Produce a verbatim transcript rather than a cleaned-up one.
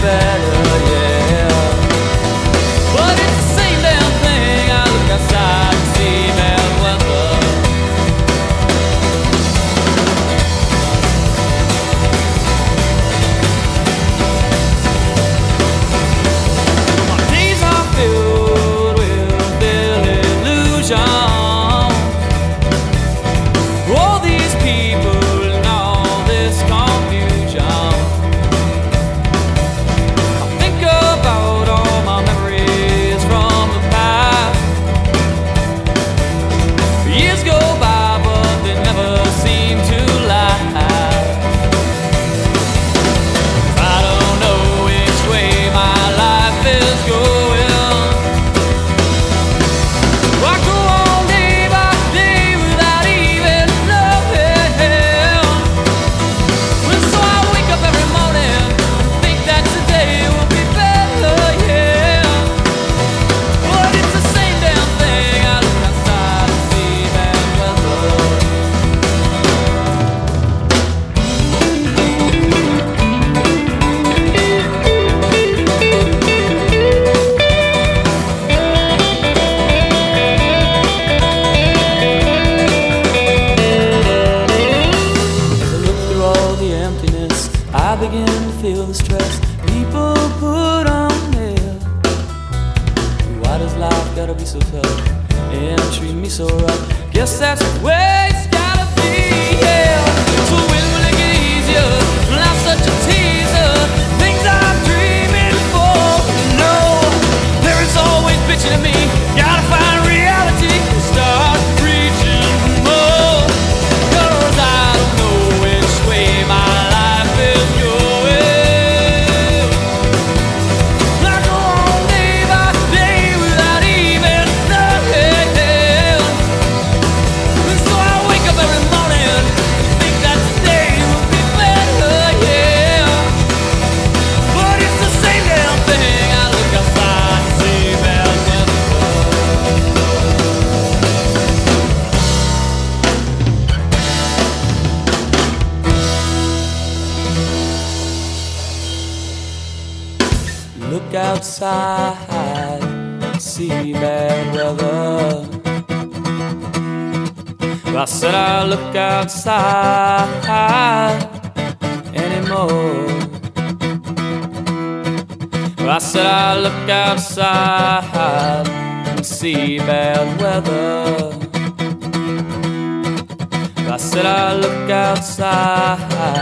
better, yeah. But it's the same damn thing. I look outside and see bad weather. My days are filled with illusions. All these people and all this confusion. I think about all my memories from the past. Years go by, but they never seem to last. I don't know which way my life is going. I go on day by day without even knowing. And so I wake up every morning, think that today will be better, yeah. But it's the same damn thing. I look outside and see bad weather. As I look through all the emptiness, I begin to feel the stress people put on there. Why does life gotta be so tough and treat me so rough? Guess that's the way it's gotta be, yeah. So when will it get easier? Life's such a teaser. Things I'm dreaming for, no. Parents always bitching at me. Gotta find reality and start reaching for more. 'Cause I don't know which way my life is going. I go on day by day without even knowing. And so I wake up every morning, think that today will be better, yeah. But it's the same damn thing. I look outside and see bad weather. Look outside, see bad weather. I said I look outside anymore. I said I look outside and see bad weather. I said I look outside